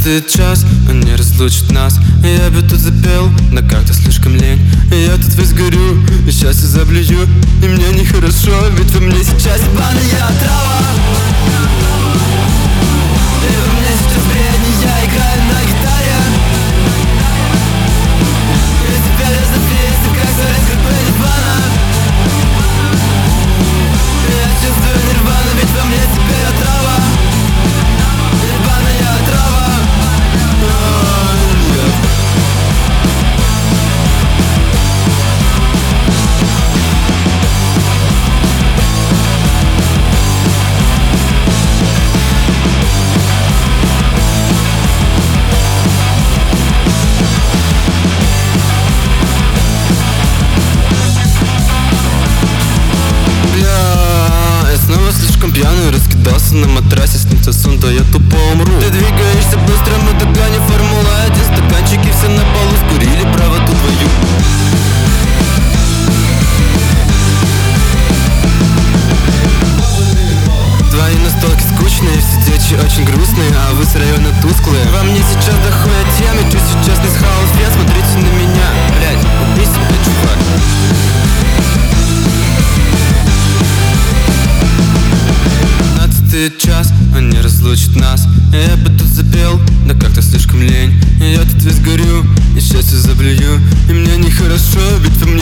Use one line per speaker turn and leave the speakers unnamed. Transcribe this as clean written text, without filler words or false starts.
15-й час, он не разлучит нас. Я бы тут запел, но как-то слишком лень. Я тут весь горю, и счастье заблюю. И мне нехорошо, ведь во мне сейчас ебаная трава. И во мне сейчас бредни, я играю на гитаре. И теперь я записываю, как советская Нирвана. Я чувствую Нирвану, ведь во мне теперь отрава. Ебаная трава. Снова слишком пьяный, раскидался на матрасе, снится сон, да я тупо умру. Ты двигаешься быстро, мы догоним Формула-1. Стаканчики все на полу, скурили правоту твою. Твои настолки скучные, все дечи очень грустные, а вы с района тусклые. Во мне сейчас доходят темы, чуть сейчас не схавал свет, смотрите на меня. Блять, убей себя, чувак. 15-й час, он не разлучит нас. Я бы тут запел, да как-то слишком лень. Я тут весь горю, и счастье заблюю. И мне нехорошо, ведь во